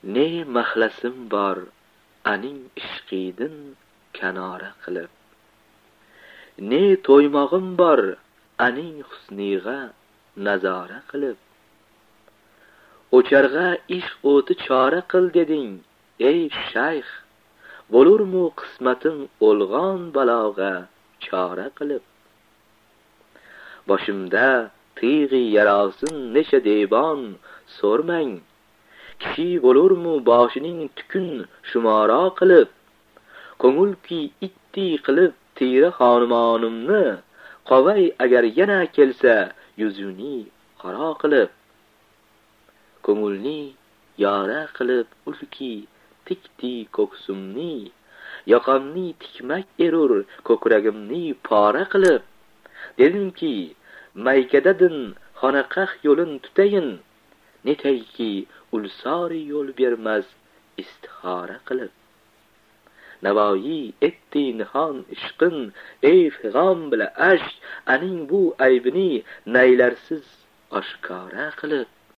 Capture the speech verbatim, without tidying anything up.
ne maxlasim bor aning ishqidin kanora qilib, ne to'ymog'im bor aning husniga nazora qilib. O'charg'a ishq o'ti chora qil deding ey shayx, bo'lurmu qismatim o'lg'on balog'a chora qilib. Boshimda tig'i yarosin necha devon so'rmang, kishi bo'lurmu boshining tukun shumoro qilib. Ko'ngilki itti qilib tira xonumonimni, qovay agar yana kelsa yuzuni qaro qilib. Ko'ngilni yora qilib ulki tikdi ko'ksumni, yoqamni tikmak erur ko'kragimni pora qilib. Dedimki maykadadin xonaqah yo'lin tutayin, netayki ulsori yo'l bermas istixora qilib. Navoiy etti nihon ishqin ey fig'on bila ashk, aning bu aybini naylarsiz oshkora qilib.